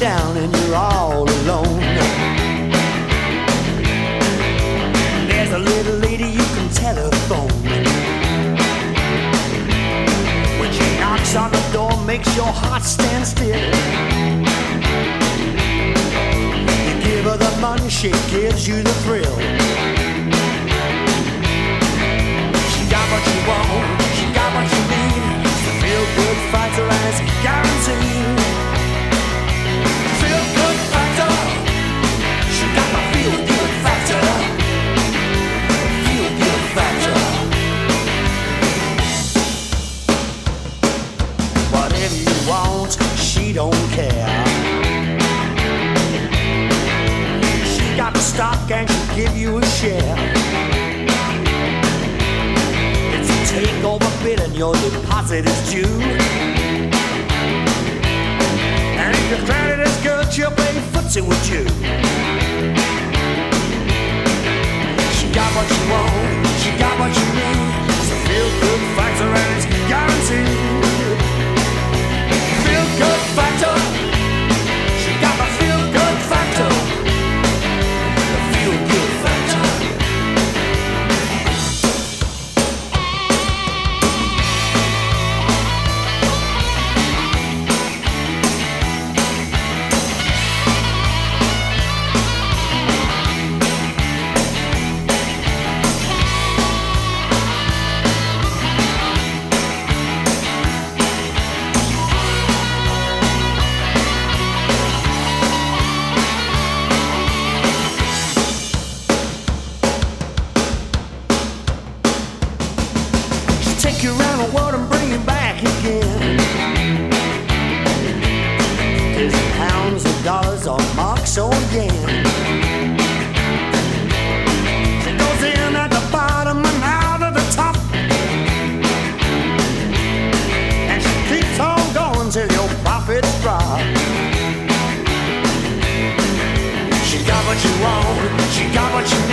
down and you're all alone. There's a little lady you can telephone. When she knocks on the door, makes your heart stand still. You give her the money, she gives you the thrill. She got what you want, she got what you need. The feel-good factor is guaranteed. Feel-good factor, she got my feel-good factor. Feel-good factor. Whatever you want, she don't care. She got the stock and she'll give you a share. It's a takeover bid and your deposit is due. And if your credit is good, she'll play footsie with you. She got what you want, she got what you need. It's a feel-good factor and it's guaranteed. Feel-good factor, she got my feel-good factor. The feel-good factor. Take you around the world and bring you back again. 'Cause pounds or dollars or marks or yen. She goes in at the bottom and out at the top. And she keeps on going till your profits drop. She got what you want, she got what you need.